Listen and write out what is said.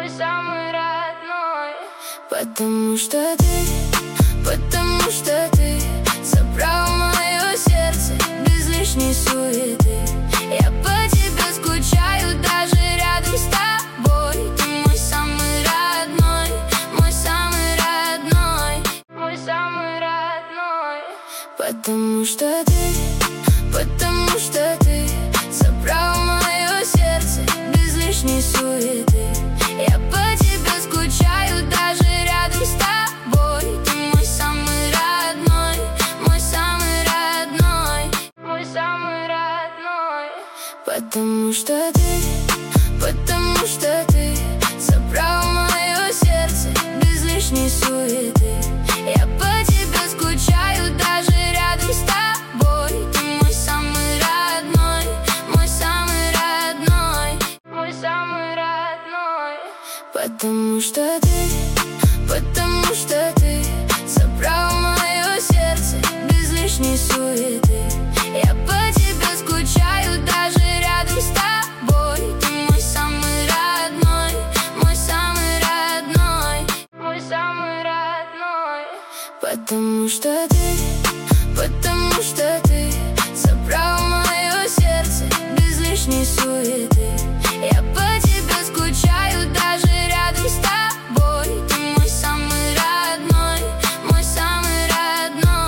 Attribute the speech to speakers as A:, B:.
A: мой самый родной. Потому что ты забрал мое сердце без лишней суеты. Я по тебе скучаю даже рядом с тобой. Ты мой самый родной, мой самый родной, мой самый родной. Потому что ты забрал мое сердце без лишней суеты. Я по тебе скучаю даже рядом с тобой. Ты мой самый родной, мой самый родной, мой самый родной. Потому что ты забрал мое сердце без лишней суеты. Я по тебе скучаю даже рядом с тобой. Ты мой самый родной, мой самый родной, мой самый родной. Потому что ты забрал мое сердце без лишней суеты. Я по тебе скучаю даже рядом с тобой. Ты мой самый родной, мой самый родной, мой самый родной. Потому что ты забрал мое сердце без лишней суеты.